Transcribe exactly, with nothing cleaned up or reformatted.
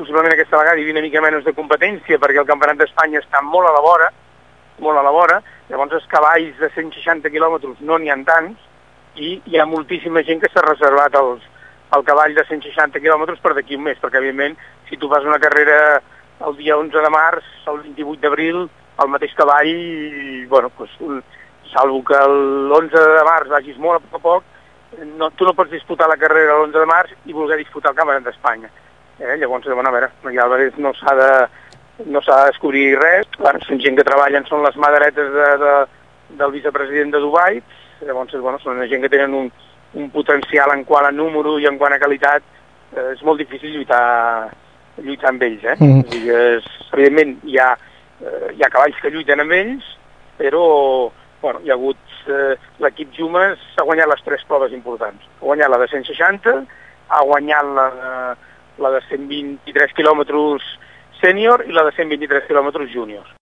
possiblement aquesta vegada hi havia una mica menys de competència perquè el Campionat d'Espanya està molt a la vora, molt a la vora, llavors els cavalls de cent seixanta quilòmetres no n'hi ha tants i hi ha moltíssima gent que s'ha reservat els, el cavall de cent seixanta quilòmetres per d'aquí un mes, perquè evidentment si tu fas una carrera el dia onze de març, el vint-i-vuit d'abril, el mateix cavall, bueno, pues, un, salvo que l'onze de març vagis molt a poc a poc, no, tu no pots disputar la carrera l'onze de març i voler disputar el Campionat d'Espanya. Eh? Llavors, bueno, a veure, i Álvarez no s'ha de, no s'ha de descobrir res, bueno, són gent que treballen, són les maderetes de, de, del vicepresident de Dubai, llavors, bueno, són gent que tenen un, un potencial en quant a número i en quant a qualitat, eh, és molt difícil lluitar, lluitar amb ells, eh? Mm. O sigui, és, evidentment, hi ha, eh, hi ha cavalls que lluiten amb ells, però, bueno, hi ha hagut, eh, l'equip Jumes ha guanyat les tres proves importants. Ha guanyat la de cent seixanta, ha guanyat la de, la de cent vint-i-tres quilòmetres sènior i la de cent vint-i-tres quilòmetres júniors.